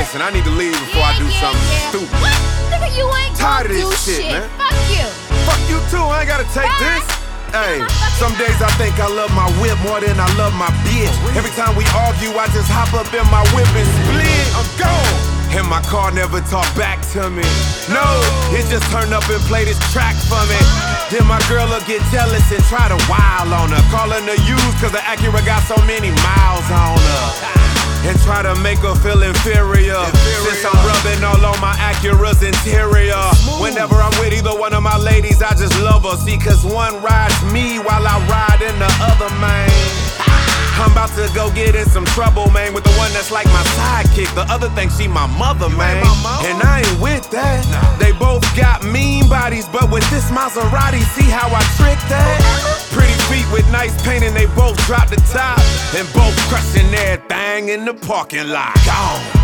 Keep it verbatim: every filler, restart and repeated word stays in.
listen, I need to leave before yeah, I do yeah, something yeah. stupid. What? Nigga, you ain't Tired gonna of do this shit, man. Fuck you. Fuck you too, I ain't gotta take Bye. this. Hey, some days I think I love my whip more than I love my bitch. Every time we argue, I just hop up in my whip and split. I'm gone. And my car never talk back to me. No, it just turn up and play this track for me. Then my girl will get jealous and try to wild on her. Calling her used cause the Acura got so many miles on her. And try to make her feel inferior, inferior. Since I'm rubbing all on my Acura's interior. Smooth. Whenever I'm with either one of my ladies, I just love her. See, cause one rides me while I ride in the other, man. I'm about to go get in some trouble, man, with the one that's like my sidekick. The other thing, she my mother, man. And I ain't with that. Nah. They both got mean bodies, but with this Maserati, see how I trick that? Pretty feet with nice paint and they both drop the top. And both crushing everything in the parking lot. Gone.